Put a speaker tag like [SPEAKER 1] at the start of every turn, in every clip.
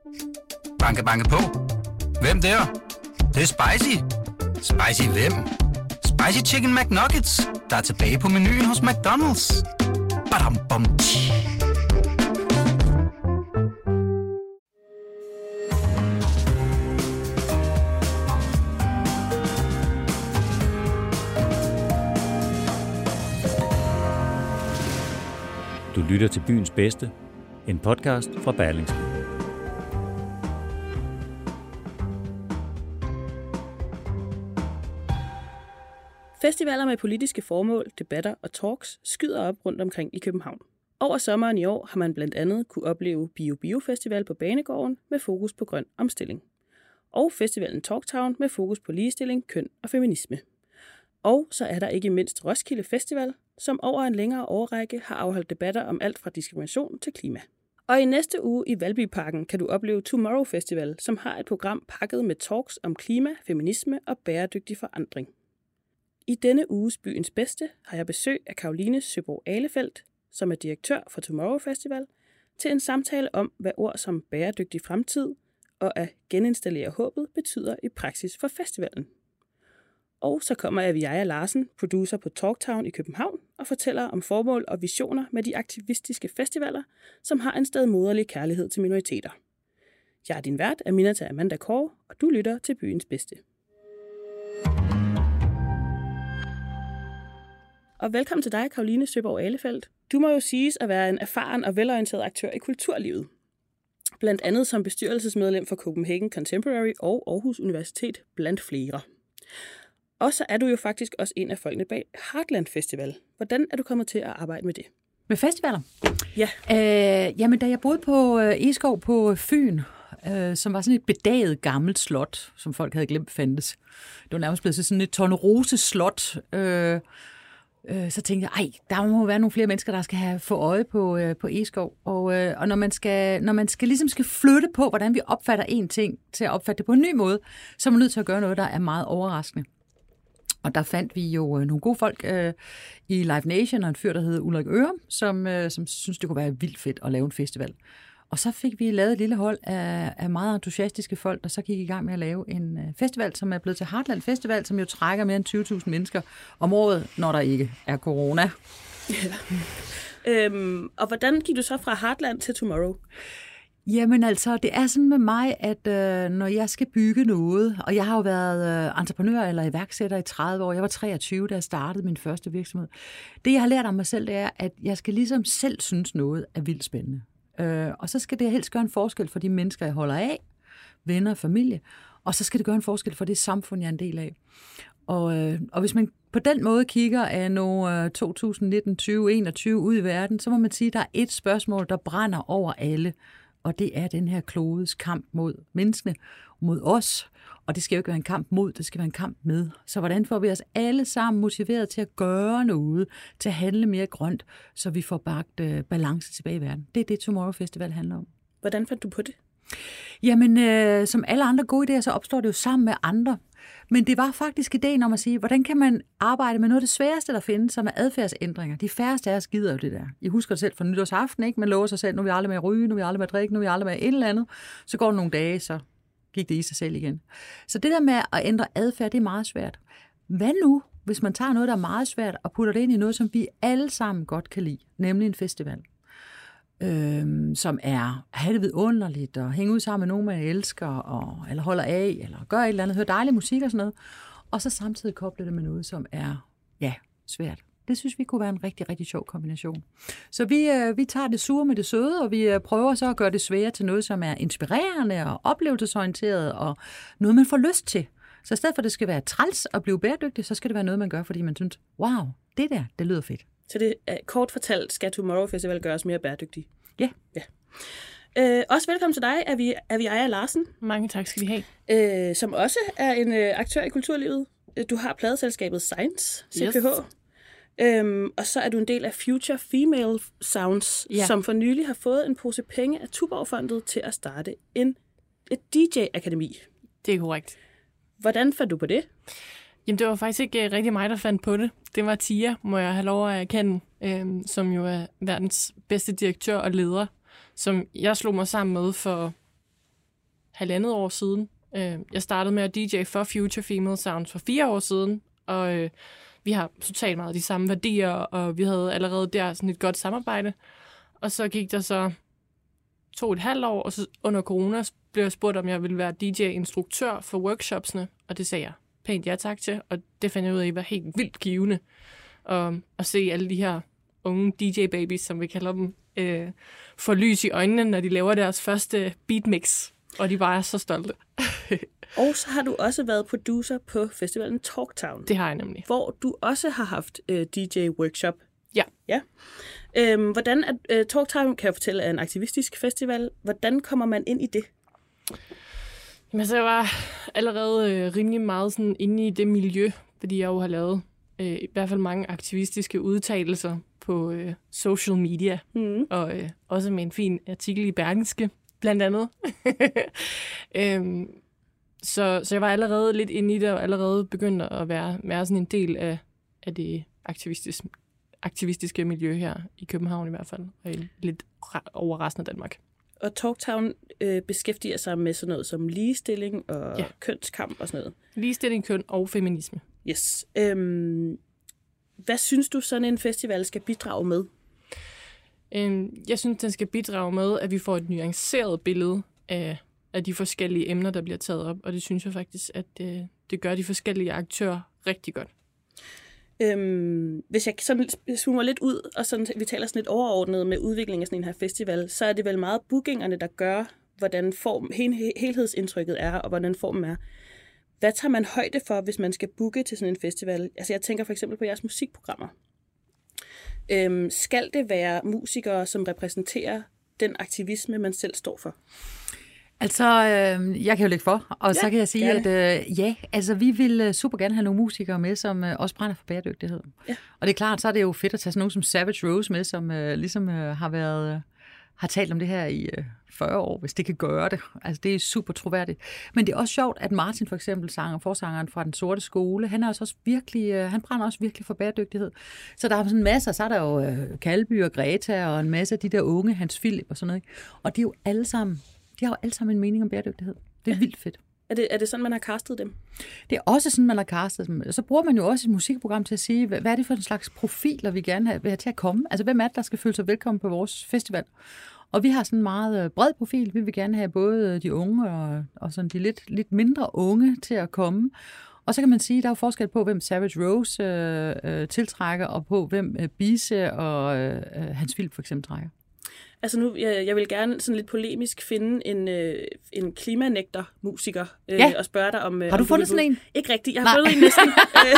[SPEAKER 1] Banke, banke på. Hvem der? Det er spicy. Spicy hvem? Spicy Chicken McNuggets, der er tilbage på menuen hos McDonald's. Badum, bom, tji.
[SPEAKER 2] Du lytter til Byens Bedste, en podcast fra Berlingske.
[SPEAKER 3] Festivaler med politiske formål, debatter og talks skyder op rundt omkring i København. Over sommeren i år har man blandt andet kunne opleve Bio Festival på Banegården med fokus på grøn omstilling. Og festivalen Talktown med fokus på ligestilling, køn og feminisme. Og så er der ikke mindst Roskilde Festival, som over en længere årrække har afholdt debatter om alt fra diskrimination til klima. Og i næste uge i Valbyparken kan du opleve Tomorrow Festival, som har et program pakket med talks om klima, feminisme og bæredygtig forandring. I denne uges Byens Bedste har jeg besøg af Caroline Søborg Ahlefeldt, som er direktør for Tomorrow Festival, til en samtale om, hvad ord som bæredygtig fremtid og at geninstallere håbet betyder i praksis for festivalen. Og så kommer Aviaja Larsen, producer på Talktown i København, og fortæller om formål og visioner med de aktivistiske festivaler, som har en stedmoderlig kærlighed til minoriteter. Jeg er din vært, Aminata Amanda Kåre, og du lytter til Byens Bedste. Og velkommen til dig, Caroline Søborg Ahlefeldt. Du må jo siges at være en erfaren og velorienteret aktør i kulturlivet. Blandt andet som bestyrelsesmedlem for Copenhagen Contemporary og Aarhus Universitet, blandt flere. Og så er du jo faktisk også en af folkene bag Heartland Festival. Hvordan er du kommet til at arbejde med det?
[SPEAKER 4] Med festivaler?
[SPEAKER 3] Ja.
[SPEAKER 4] Jamen, da jeg boede på Egeskov på Fyn, som var sådan et bedaget gammelt slot, som folk havde glemt fandtes. Det var nærmest blevet sådan et Tornerose slot. Så tænkte jeg, der må være nogle flere mennesker, der skal have få øje på Egeskov. Og når man skal flytte på, hvordan vi opfatter en ting, til at opfatte det på en ny måde, så er man nødt til at gøre noget, der er meget overraskende. Og der fandt vi jo nogle gode folk i Live Nation, og en fyr, der hedder Ulrik Ørum, som synes, det kunne være vildt fedt at lave en festival. Og så fik vi lavet et lille hold af meget entusiastiske folk, der så gik i gang med at lave en festival, som er blevet til Heartland Festival, som jo trækker mere end 20.000 mennesker om året, når der ikke er corona.
[SPEAKER 3] Ja. Og hvordan gik du så fra Heartland til Tomorrow?
[SPEAKER 4] Jamen altså, det er sådan med mig, at når jeg skal bygge noget, og jeg har jo været entreprenør eller iværksætter i 30 år, jeg var 23, da jeg startede min første virksomhed. Det, jeg har lært om mig selv, det er, at jeg skal ligesom selv synes noget er vildt spændende. Og så skal det helst gøre en forskel for de mennesker, jeg holder af, venner og familie, og så skal det gøre en forskel for det samfund, jeg er en del af. Og hvis man på den måde kigger af nu 2019, 2021 ud i verden, så må man sige, at der er et spørgsmål, der brænder over alle, og det er den her klodes kamp mod menneskene, mod os. Og det skal jo ikke være en kamp mod, det skal være en kamp med. Så hvordan får vi os alle sammen motiveret til at gøre noget, til at handle mere grønt, så vi får bragt balance tilbage i verden? Det er det, Tomorrow Festival handler om.
[SPEAKER 3] Hvordan fandt du på det?
[SPEAKER 4] Jamen, som alle andre gode idéer, så opstår det jo sammen med andre. Men det var faktisk ideen om at sige, hvordan kan man arbejde med noget af det sværeste, der findes, som er adfærdsændringer. De færreste af os gider jo det der. I husker det selv fra nytårsaften, ikke? Man lover sig selv, nu er vi aldrig med at ryge, nu er vi aldrig med at drikke, nu er vi aldrig med et eller andet. Så går der nogle dage, så gik det i sig selv igen. Så det der med at ændre adfærd, det er meget svært. Hvad nu, hvis man tager noget, der er meget svært, og putter det ind i noget, som vi alle sammen godt kan lide, nemlig en festival? Som er at have det vidunderligt, og hænge ud sammen med nogen, man elsker, eller holder af, eller gør et eller andet, høre dejlig musik og sådan noget, og så samtidig koble det med noget, som er, svært. Det synes vi kunne være en rigtig, rigtig sjov kombination. Så vi tager det sure med det søde, og vi prøver så at gøre det svære til noget, som er inspirerende og oplevelsesorienteret, og noget, man får lyst til. Så i stedet for, at det skal være træls at blive bæredygtig, så skal det være noget, man gør, fordi man synes, wow, det lyder fedt.
[SPEAKER 3] Så det er kort fortalt, skal Tomorrow Festival gøres mere bæredygtig?
[SPEAKER 4] Ja.
[SPEAKER 3] Også velkommen til dig, Aviaja Larsen.
[SPEAKER 5] Mange tak skal vi have.
[SPEAKER 3] Som også er en aktør i kulturlivet. Du har pladeselskabet Science, CPH. Yes. Og så er du en del af Future Female Sounds, som for nylig har fået en pose penge af Tuborgfondet til at starte et DJ-akademi.
[SPEAKER 5] Det er korrekt.
[SPEAKER 3] Hvordan fandt du på det?
[SPEAKER 5] Jamen, det var faktisk ikke rigtig mig, der fandt på det. Det var Tia, må jeg have lov at erkende, som jo er verdens bedste direktør og leder, som jeg slog mig sammen med for 1,5 år siden. Jeg startede med at DJ for Future Female Sounds for 4 år siden, og vi har totalt meget de samme værdier, og vi havde allerede der sådan et godt samarbejde. Og så gik der så 2,5 år, og så under corona blev jeg spurgt, om jeg ville være DJ-instruktør for workshopsene, og det sagde jeg pænt ja tak til, og det fandt jeg ud af, var helt vildt givende at se alle de her unge DJ-babies, som vi kalder dem, få lys i øjnene, når de laver deres første beatmix, og de bare er så stolte.
[SPEAKER 3] Og så har du også været producer på festivalen Talktown.
[SPEAKER 5] Det har jeg nemlig.
[SPEAKER 3] Hvor du også har haft DJ-workshop.
[SPEAKER 5] Ja.
[SPEAKER 3] Hvordan er Talktown, kan jeg fortælle, er en aktivistisk festival. Hvordan kommer man ind i det?
[SPEAKER 5] Jamen, så jeg var allerede rimelig meget sådan inde i det miljø, fordi jeg jo har lavet i hvert fald mange aktivistiske udtalelser på social media, og også med en fin artikel i Berlingske, blandt andet. Så jeg var allerede lidt inde i det, og allerede begyndte at være sådan en del af det aktivistiske miljø her i København i hvert fald, og lidt over resten af Danmark.
[SPEAKER 3] Og Talktown beskæftiger sig med sådan noget som ligestilling og kønskamp og sådan noget.
[SPEAKER 5] Ligestilling, køn og feminisme.
[SPEAKER 3] Yes. Hvad synes du, sådan en festival skal bidrage med?
[SPEAKER 5] Jeg synes, den skal bidrage med, at vi får et nuanceret billede af de forskellige emner, der bliver taget op. Og det synes jeg faktisk, at det gør de forskellige aktører rigtig godt.
[SPEAKER 3] Hvis jeg sådan zoomer lidt ud, og sådan, vi taler sådan lidt overordnet med udviklingen af sådan en her festival, så er det vel meget bookingerne, der gør, hvordan helhedsindtrykket er, og hvordan formen er. Hvad tager man højde for, hvis man skal booke til sådan en festival? Altså jeg tænker for eksempel på jeres musikprogrammer. Skal det være musikere, som repræsenterer den aktivisme, man selv står for?
[SPEAKER 4] Altså, jeg kan jo lægge for, og så kan jeg sige, at vi vil super gerne have nogle musikere med, som også brænder for bæredygtighed. Ja. Og det er klart, så er det jo fedt at tage sådan nogen som Savage Rose med, som ligesom har talt om det her i 40 år, hvis det kan gøre det. Altså, det er super troværdigt. Men det er også sjovt, at Martin for eksempel, forsangeren fra Den Sorte Skole, han brænder også virkelig for bæredygtighed. Så der er sådan masser, så er der jo Kalby og Greta og en masse af de der unge, Hans Philip og sådan noget. Og de er jo alle sammen, de har jo alle sammen en mening om bæredygtighed. Det er vildt fedt.
[SPEAKER 3] Er det sådan, man har castet dem?
[SPEAKER 4] Det er også sådan, man har castet dem. Så bruger man jo også et musikprogram til at sige, hvad er det for en slags profiler, vi gerne vil have til at komme? Altså, hvem er det, der skal føle sig velkommen på vores festival? Og vi har sådan en meget bred profil. Vi vil gerne have både de unge og sådan de lidt mindre unge til at komme. Og så kan man sige, at der er jo forskel på, hvem Savage Rose tiltrækker, og på hvem Bise og Hans Philip for eksempel trækker.
[SPEAKER 3] Altså nu, jeg vil gerne sådan lidt polemisk finde en klimanægter-musiker og spørge dig om...
[SPEAKER 4] Har du fundet sådan en?
[SPEAKER 3] Ikke rigtigt. Jeg har fundet en næsten.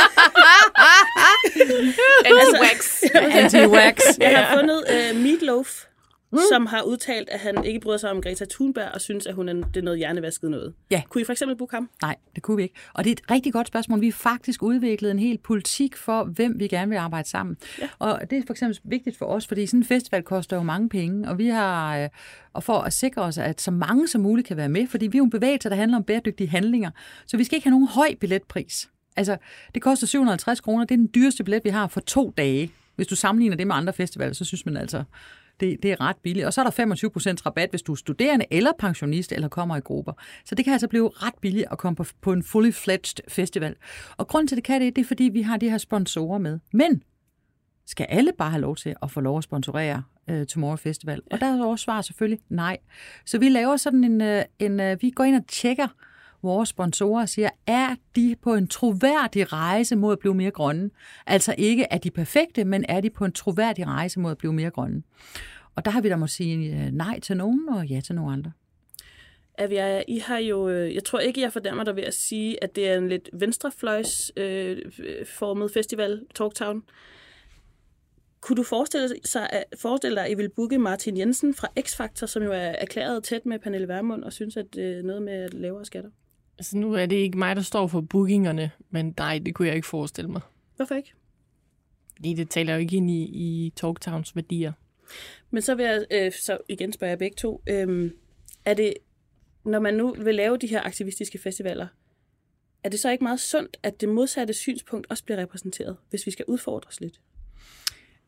[SPEAKER 5] Anti-wax.
[SPEAKER 4] Anti-wax.
[SPEAKER 3] Jeg har fundet Meatloaf, som har udtalt, at han ikke bryder sig om Greta Thunberg, og synes, at det er noget hjernevasket noget.
[SPEAKER 4] Ja.
[SPEAKER 3] Kunne I for eksempel booke ham?
[SPEAKER 4] Nej, det kunne vi ikke. Og det er et rigtig godt spørgsmål. Vi har faktisk udviklet en hel politik for, hvem vi gerne vil arbejde sammen. Ja. Og det er for eksempel vigtigt for os, fordi sådan en festival koster jo mange penge, og vi har, og for at sikre os, at så mange som muligt kan være med, fordi vi er jo en bevægelse, der handler om bæredygtige handlinger, så vi skal ikke have nogen høj billetpris. Altså, det koster 750 kroner. Det er den dyreste billet, vi har for 2 dage. Hvis du sammenligner det med andre festivaler, så synes man altså... Det er ret billigt. Og så er der 25% rabat, hvis du er studerende eller pensionist eller kommer i grupper. Så det kan altså blive ret billigt at komme på en fully fledged festival. Og grunden til, det er fordi, vi har de her sponsorer med. Men skal alle bare have lov til at få lov at sponsorere Tomorrow Festival? Og der er også svar selvfølgelig nej. Så vi laver sådan vi går ind og tjekker vores sponsorer og siger, er de på en troværdig rejse mod at blive mere grønne? Altså ikke er de perfekte, men er de på en troværdig rejse mod at blive mere grønne? Og der har vi da måtte sige nej til nogen og ja til nogle andre.
[SPEAKER 3] I har jo, jeg tror ikke, jeg fordæmmer dig ved at sige, at det er en lidt venstrefløjsformet festival, Talktown. Kunne du forestille dig, at I vil booke Martin Jensen fra X-Factor, som jo er erklæret tæt med Pernille Vermund, og synes, at det er noget med lavere skatter?
[SPEAKER 5] Altså nu er det ikke mig, der står for bookingerne, men nej, det kunne jeg ikke forestille mig.
[SPEAKER 3] Hvorfor ikke?
[SPEAKER 5] Fordi det taler jo ikke ind i Talktowns værdier.
[SPEAKER 3] Men så vil jeg så igen spørge jer begge to. Er det, når man nu vil lave de her aktivistiske festivaler, er det så ikke meget sundt, at det modsatte synspunkt også bliver repræsenteret, hvis vi skal udfordres lidt?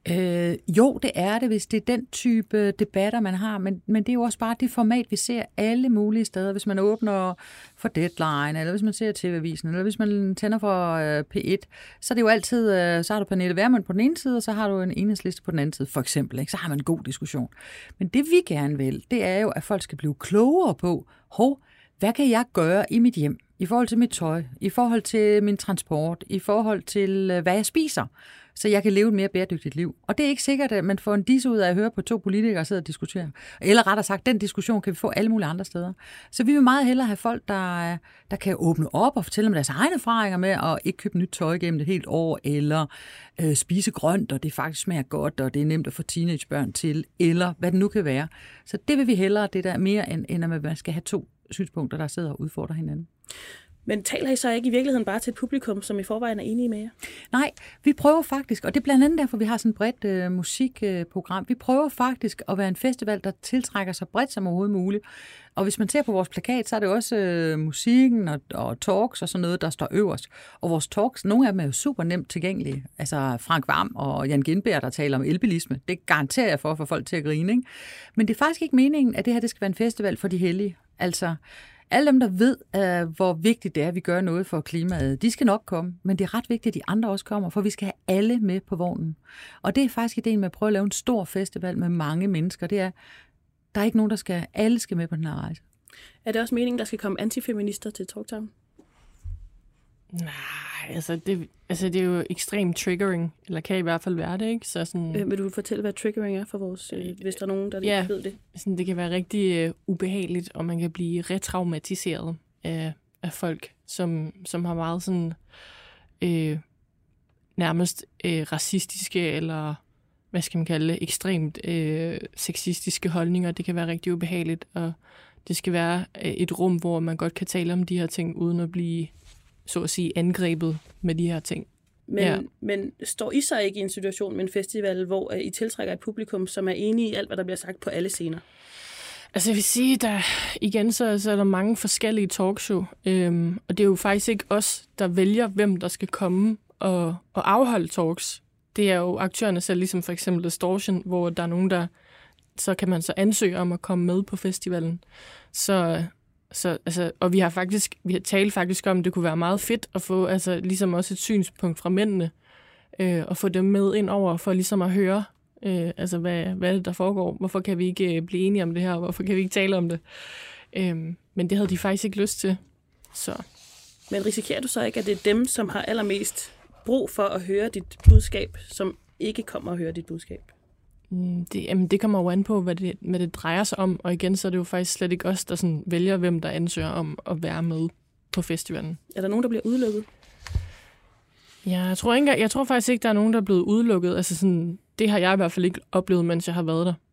[SPEAKER 4] Jo, det er det, hvis det er den type debatter, man har, men det er jo også bare det format, vi ser alle mulige steder. Hvis man åbner for Deadline, eller hvis man ser TV-avisen, eller hvis man tænder for P1, så er det jo altid, så har du Pernille Vermund på den ene side, og så har du en Enhedsliste på den anden side, for eksempel. Ikke? Så har man en god diskussion. Men det vi gerne vil, det er jo, at folk skal blive klogere på, hvad kan jeg gøre i mit hjem, i forhold til mit tøj, i forhold til min transport, i forhold til, hvad jeg spiser, så jeg kan leve et mere bæredygtigt liv. Og det er ikke sikkert, at man får en disse ud af at høre på 2 politikere sidde og diskutere. Eller rettere sagt, den diskussion kan vi få alle mulige andre steder. Så vi vil meget hellere have folk, der kan åbne op og fortælle om deres egne erfaringer med at ikke købe nyt tøj gennem et helt år, eller spise grønt, og det faktisk smager godt, og det er nemt at få teenagebørn til, eller hvad det nu kan være. Så det vil vi hellere, det der mere, end at man skal have 2 synspunkter, der sidder og udfordrer hinanden.
[SPEAKER 3] Men taler I så ikke i virkeligheden bare til et publikum, som i forvejen er enige med jer?
[SPEAKER 4] Nej, vi prøver faktisk, og det er blandt andet derfor, vi har sådan et bredt musikprogram. Vi prøver faktisk at være en festival, der tiltrækker så bredt som overhovedet muligt. Og hvis man ser på vores plakat, så er det også musikken og talks og sådan noget, der står øverst. Og vores talks, nogle af dem er jo super nemt tilgængelige. Altså Frank Hvam og Jan Gindberg, der taler om elbilisme. Det garanterer jeg for at få folk til at grine, ikke? Men det er faktisk ikke meningen, at det her det skal være en festival for de hellige. Altså alle dem, der ved, hvor vigtigt det er, at vi gør noget for klimaet, de skal nok komme. Men det er ret vigtigt, at de andre også kommer, for vi skal have alle med på vognen. Og det er faktisk ideen med at prøve at lave en stor festival med mange mennesker. Det er, der er ikke nogen, alle skal med på den her rejse.
[SPEAKER 3] Er det også meningen, der skal komme antifeminister til Talktown?
[SPEAKER 5] Nej, det er jo ekstremt triggering, eller kan i hvert fald være det, ikke? Så sådan,
[SPEAKER 3] vil du fortælle, hvad triggering er for vores, hvis der er nogen, der ikke ved det?
[SPEAKER 5] Sådan, det kan være rigtig ubehageligt, og man kan blive retraumatiseret af folk, som har meget sådan nærmest racistiske, eller hvad skal man kalde det, ekstremt sexistiske holdninger. Det kan være rigtig ubehageligt, og det skal være et rum, hvor man godt kan tale om de her ting, uden at blive så at sige angrebet med de her ting.
[SPEAKER 3] Men står I så ikke i en situation med en festival, hvor I tiltrækker et publikum, som er enige i alt, hvad der bliver sagt på alle scener?
[SPEAKER 5] Altså jeg vil sige, så er der mange forskellige talkshow, og det er jo faktisk ikke os, der vælger, hvem der skal komme og afholde talks. Det er jo aktørerne selv, ligesom for eksempel Distortion, hvor der er nogen, der så kan man så ansøge om at komme med på festivalen. Og vi har talt faktisk om, at det kunne være meget fedt at få ligesom også et synspunkt fra mændene, og få dem med ind over, for ligesom at høre, hvad er det, der foregår? Hvorfor kan vi ikke blive enige om det her? Hvorfor kan vi ikke tale om det? Men det havde de faktisk ikke lyst til. Så.
[SPEAKER 3] Men risikerer du så ikke, at det er dem, som har allermest brug for at høre dit budskab, som ikke kommer at høre dit budskab?
[SPEAKER 5] Det kommer jo an på, hvad det drejer sig om. Og igen, så er det jo faktisk slet ikke os, der sådan vælger, hvem der ansøger om at være med på festivalen.
[SPEAKER 3] Er der nogen, der bliver udelukket?
[SPEAKER 5] Ja, jeg tror faktisk ikke, der er nogen, der er blevet udelukket. Altså sådan, det har jeg i hvert fald ikke oplevet, mens jeg har været der.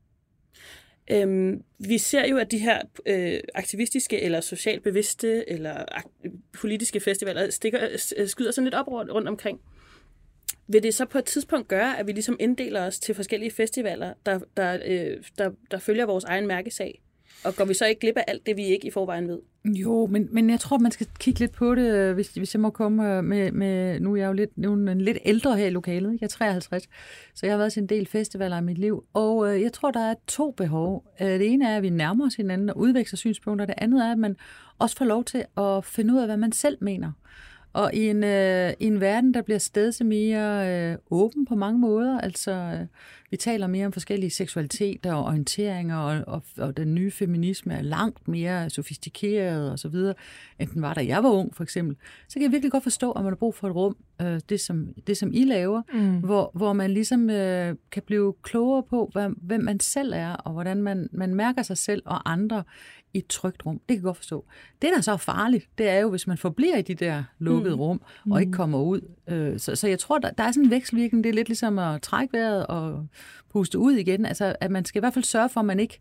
[SPEAKER 3] Vi ser jo, at de her aktivistiske eller socialt bevidste eller politiske festivaler skyder sådan lidt op rundt omkring. Vil det så på et tidspunkt gøre, at vi ligesom inddeler os til forskellige festivaler, der følger vores egen mærkesag? Og går vi så ikke glip af alt det, vi ikke i forvejen ved?
[SPEAKER 4] Jo, men jeg tror, man skal kigge lidt på det, hvis jeg må komme med nu er jeg jo lidt ældre her i lokalet. Jeg er 53, så jeg har været til en del festivaler i mit liv. Og jeg tror, der er 2 behov. Det ene er, at vi nærmer os hinanden og udveksler synspunkter. Det andet er, at man også får lov til at finde ud af, hvad man selv mener. Og i en verden, der bliver stadig mere åben på mange måder, altså vi taler mere om forskellige seksualiteter og orienteringer, og den nye feminisme er langt mere sofistikeret og så videre, end den var, da jeg var ung for eksempel, så kan jeg virkelig godt forstå, at man har brug for et rum, det som I laver, hvor man ligesom kan blive klogere på, hvem man selv er, og hvordan man mærker sig selv og andre i et trygt rum. Det kan jeg godt forstå. Det, der så er farligt, det er jo, hvis man forbliver i de der lukkede rum, og ikke kommer ud. Så jeg tror, der er sådan en vekselvirkning. Det er lidt ligesom at trække vejret og puste ud igen. Altså, at man skal i hvert fald sørge for,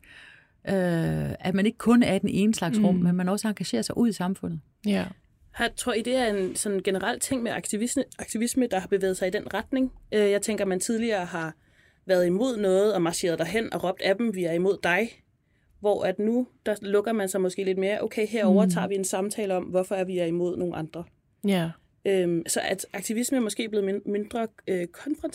[SPEAKER 4] at man ikke kun er den ene slags rum, men man også engagerer sig ud i samfundet.
[SPEAKER 5] Ja.
[SPEAKER 3] Tror I, det er en sådan generel ting med aktivisme, der har bevæget sig i den retning? Jeg tænker, man tidligere har været imod noget og marcheret derhen og råbt af dem, vi er imod dig. Hvor at nu, der lukker man sig måske lidt mere, okay, herover tager vi en samtale om, hvorfor er vi imod nogle andre.
[SPEAKER 5] Ja.
[SPEAKER 3] Så at aktivisme er måske blevet mindre konfrontativ?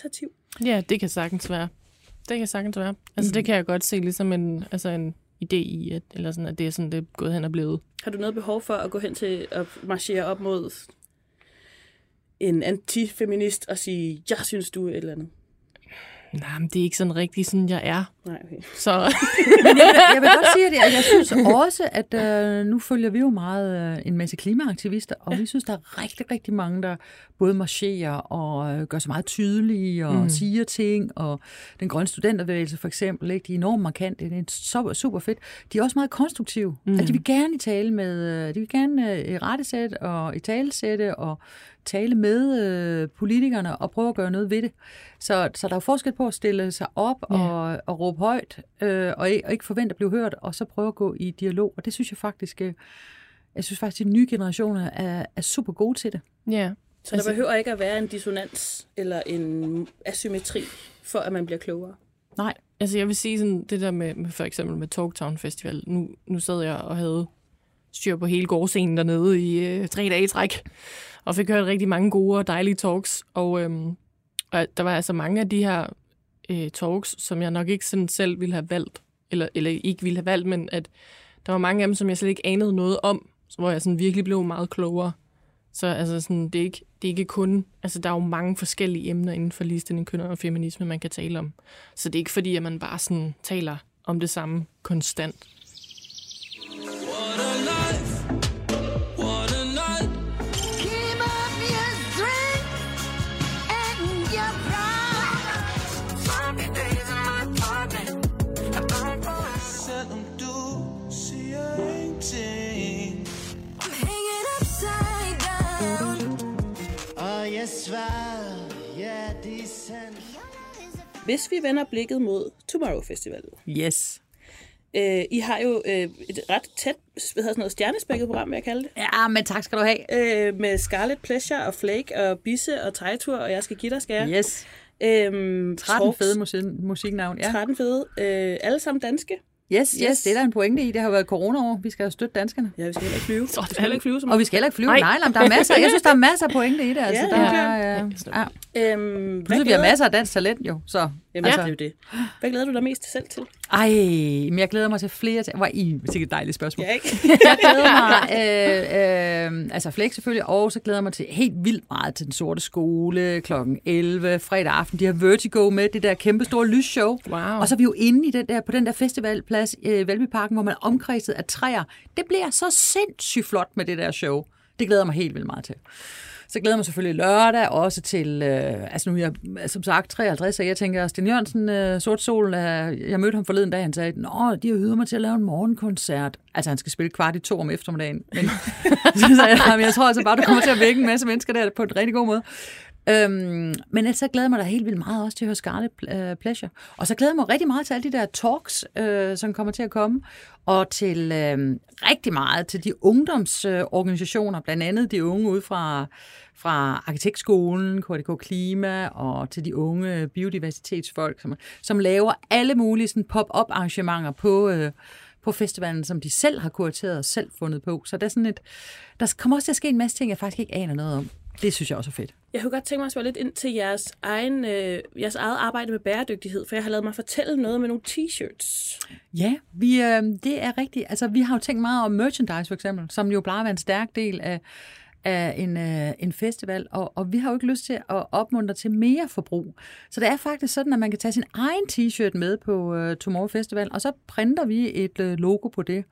[SPEAKER 5] Ja, det kan sagtens være. Altså, det kan jeg godt se ligesom en idé i, at det er sådan, det er gået hen og blevet.
[SPEAKER 3] Har du noget behov for at gå hen til at marchere op mod en antifeminist og sige, jeg synes, du er et eller andet?
[SPEAKER 5] Nej, men det er ikke sådan rigtig sådan, jeg er.
[SPEAKER 3] Nej, okay.
[SPEAKER 5] Så...
[SPEAKER 4] Men jeg vil godt sige, at jeg synes også, at nu følger vi jo meget en masse klimaaktivister, og vi synes, der er rigtig, rigtig mange, der både marcherer og gør sig meget tydelige og siger ting, og den grønne studenterbevægelse for eksempel, ikke? De er enormt markante, det er super fedt. De er også meget konstruktive. Altså, de vil gerne tale med, de vil gerne irettesætte og italesætte og tale med politikerne og prøve at gøre noget ved det. Så der er forskel på at stille sig op og råbe højt, og ikke forvente at blive hørt, og så prøve at gå i dialog. Og det synes jeg faktisk, at de nye generationer er super gode til det.
[SPEAKER 5] Ja.
[SPEAKER 3] Så der behøver ikke at være en dissonans eller en asymmetri, for at man bliver klogere?
[SPEAKER 4] Nej.
[SPEAKER 5] Altså jeg vil sige sådan, det der med for eksempel med Talktown Festival. Nu sad jeg og havde styr på hele gårdscenen dernede i 3 dage i træk, og fik hørt rigtig mange gode og dejlige talks. Og der var altså mange af de her talks, som jeg nok ikke sådan selv ville have valgt, eller ikke ville have valgt, men at der var mange af dem, som jeg slet ikke anede noget om, hvor jeg sådan virkelig blev meget klogere. Så altså sådan, det er ikke kun... Altså, der er jo mange forskellige emner inden for ligestilling, køn og feminisme, man kan tale om. Så det er ikke fordi, at man bare sådan taler om det samme konstant.
[SPEAKER 3] Hvis vi vender blikket mod Tomorrow Festival.
[SPEAKER 4] Yes.
[SPEAKER 3] I har jo et ret tæt stjernespækket program, vil jeg kalde det.
[SPEAKER 4] Ja, men tak skal du have.
[SPEAKER 3] Med Scarlet Pleasure og Flake og Bisse og Tejtur og Jeg skal give dig, skal jeg.
[SPEAKER 4] Yes. 13 fede musiknavn. Ja.
[SPEAKER 3] 13 fede. Alle sammen danske.
[SPEAKER 4] Yes, det er der en pointe i. Det har været corona-år. Vi skal jo støtte danskerne.
[SPEAKER 3] Ja, vi skal heller ikke flyve. Så skal heller ikke flyve så meget.
[SPEAKER 4] Og vi skal heller ikke flyve. Nej, der er masser. Jeg synes, der er masser af pointe i det. Altså,
[SPEAKER 3] Ja,
[SPEAKER 4] der er, vi har masser af dansk talent jo. Så,
[SPEAKER 3] Jamen, det er jo det. Hvad glæder du dig mest selv til?
[SPEAKER 4] Men jeg glæder mig til flere ting. Hvor I er et dejligt spørgsmål.
[SPEAKER 3] Ja, ikke?
[SPEAKER 4] Jeg glæder mig, altså Flex selvfølgelig, og så glæder jeg mig til helt vildt meget til Den Sorte Skole kl. 11 fredag aften. De har Vertigo med, det der kæmpe store lysshow.
[SPEAKER 5] Wow.
[SPEAKER 4] Og så er vi jo inde i på den der festivalplads i Valbyparken, hvor man er omkredset af træer. Det bliver så sindssygt flot med det der show. Det glæder jeg mig helt vildt meget til. Så glæder jeg mig selvfølgelig lørdag også til, nu er jeg som sagt 53, og jeg tænker, Sten Jørgensen, Sort Sol, jeg mødte ham forleden dag, han sagde, de har hyret mig til at lave en morgenkoncert. Altså, han skal spille 1:15 om eftermiddagen. Men så sagde jeg tror altså bare, du kommer til at vække en masse mennesker der på en rigtig god måde. Men ellers så glæder jeg mig da helt vildt meget også til at høre Scarlet Pleasure. Og så glæder jeg mig rigtig meget til alle de der talks, som kommer til at komme. Og til rigtig meget til de ungdomsorganisationer, blandt andet de unge ude fra Arkitektskolen, KDK Klima, og til de unge biodiversitetsfolk, som laver alle mulige sådan pop-up arrangementer på festivalen, som de selv har kurateret og selv fundet på. Så der kommer også til at ske en masse ting, jeg faktisk ikke aner noget om. Det synes jeg også er fedt.
[SPEAKER 3] Jeg kunne godt tænke mig at spørge lidt ind til jeres eget arbejde med bæredygtighed, for jeg har lavet mig fortælle noget med nogle t-shirts.
[SPEAKER 4] Ja, det er rigtigt. Altså, vi har jo tænkt meget om merchandise for eksempel, som jo plejer at være en stærk del af en festival, og vi har jo ikke lyst til at opmuntre til mere forbrug. Så det er faktisk sådan, at man kan tage sin egen t-shirt med på Tomorrow Festival, og så printer vi et logo på det.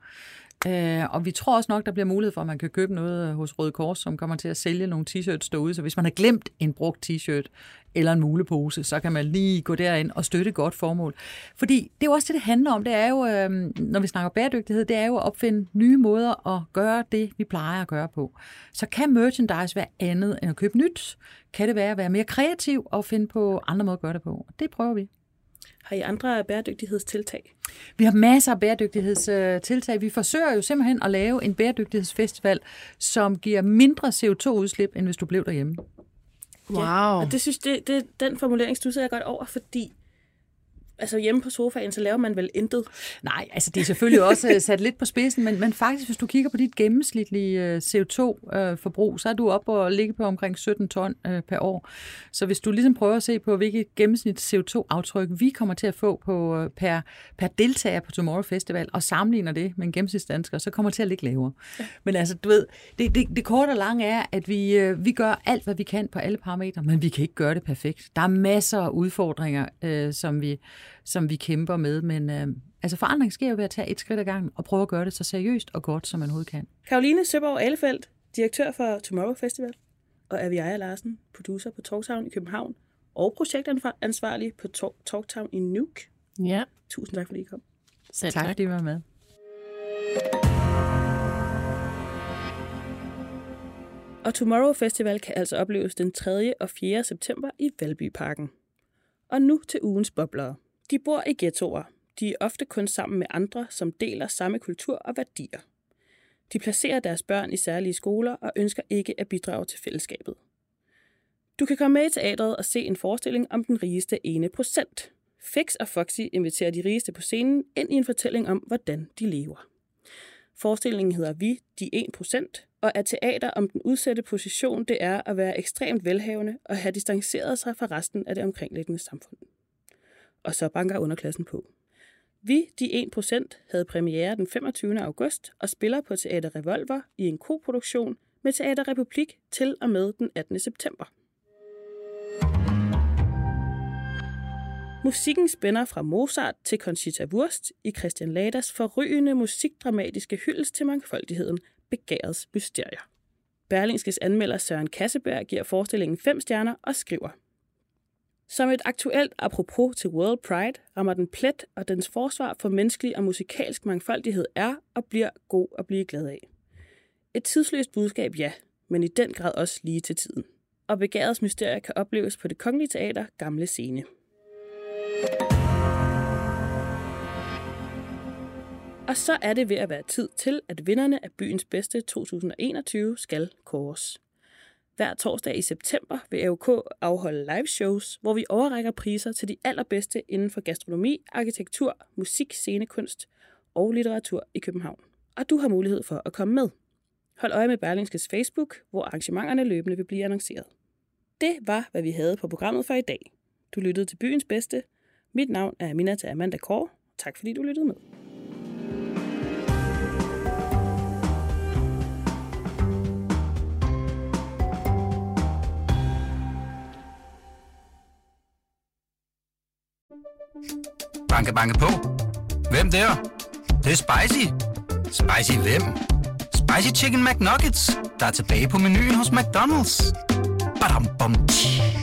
[SPEAKER 4] Og vi tror også nok, der bliver mulighed for, at man kan købe noget hos Røde Kors, som kommer til at sælge nogle t-shirts derude. Så hvis man har glemt en brugt t-shirt eller en mulepose, så kan man lige gå derind og støtte et godt formål. Fordi det er jo også det handler om. Det er jo, når vi snakker bæredygtighed, det er jo at opfinde nye måder at gøre det, vi plejer at gøre på. Så kan merchandise være andet end at købe nyt? Kan det være at være mere kreativ og finde på andre måder at gøre det på? Det prøver vi.
[SPEAKER 3] Har I andre bæredygtighedstiltag?
[SPEAKER 4] Vi har masser af bæredygtighedstiltag. Vi forsøger jo simpelthen at lave en bæredygtighedsfestival, som giver mindre CO2-udslip, end hvis du blev derhjemme.
[SPEAKER 5] Wow.
[SPEAKER 3] Ja, og det synes den formulering stusser jeg godt over, fordi Altså hjemme på sofaen, så laver man vel intet?
[SPEAKER 4] Nej, altså det er selvfølgelig også sat lidt på spidsen, men faktisk, hvis du kigger på dit gennemsnitlige CO2-forbrug, så er du oppe og ligge på omkring 17 ton per år. Så hvis du ligesom prøver at se på, hvilket gennemsnit CO2-aftryk vi kommer til at få på, per deltager på Tomorrow Festival, og sammenligner det med en gennemsnitsdansker, så kommer det til at ligge lavere. Ja. Men altså, du ved, det korte og lange er, at vi gør alt, hvad vi kan på alle parametre, men vi kan ikke gøre det perfekt. Der er masser af udfordringer, som vi kæmper med, men altså forandring sker jo ved at tage et skridt ad gangen og prøve at gøre det så seriøst og godt, som man overhovedet kan.
[SPEAKER 3] Caroline Søborg Ahlefeldt, direktør for Tomorrow Festival, og Avi Aya Larsen, producer på Talktown i København og projektansvarlig på Talktown i Nuuk.
[SPEAKER 5] Ja.
[SPEAKER 3] Tusind tak, fordi I kom.
[SPEAKER 5] Selv
[SPEAKER 4] tak, fordi I var med.
[SPEAKER 3] Og Tomorrow Festival kan altså opleves den 3. og 4. september i Valbyparken. Og nu til ugens boblere. De bor i ghettoer. De er ofte kun sammen med andre, som deler samme kultur og værdier. De placerer deres børn i særlige skoler og ønsker ikke at bidrage til fællesskabet. Du kan komme med i teatret og se en forestilling om den rigeste 1%. Fix og Foxy inviterer de rigeste på scenen ind i en fortælling om, hvordan de lever. Forestillingen hedder Vi, de 1%, og er teater om den udsatte position, det er at være ekstremt velhavende og have distanceret sig fra resten af det omkringliggende samfund. Og så banker underklassen på. Vi, de 1%, havde premiere den 25. august og spiller på Teater Revolver i en koproduktion med Teater Republik til og med den 18. september. Musikken spænder fra Mozart til Conchita Wurst i Christian Laders forrygende musikdramatiske hyldest til mangfoldigheden, begærets mysterier. Berlingskes anmelder Søren Kasseberg giver forestillingen 5 stjerner og skriver: Som et aktuelt apropos til World Pride rammer den plet, og dens forsvar for menneskelig og musikalsk mangfoldighed er og bliver god at blive glad af. Et tidsløst budskab, ja, men i den grad også lige til tiden. Og begærets mysterier kan opleves på Det Kongelige Teater Gamle Scene. Og så er det ved at være tid til, at vinderne af Byens Bedste 2021 skal kåres. Hver torsdag i september vil AOK afholde live shows, hvor vi overrækker priser til de allerbedste inden for gastronomi, arkitektur, musik, scenekunst og litteratur i København. Og du har mulighed for at komme med. Hold øje med Berlingskes Facebook, hvor arrangementerne løbende vil blive annonceret. Det var, hvad vi havde på programmet for i dag. Du lyttede til Byens Bedste. Mit navn er Aminata Amanda Kåre. Tak fordi du lyttede med.
[SPEAKER 1] Banke, banke på. Hvem der? Det er spicy. Spicy hvem? Spicy Chicken McNuggets, der er tilbage på menuen hos McDonald's. Badum, bom, tji.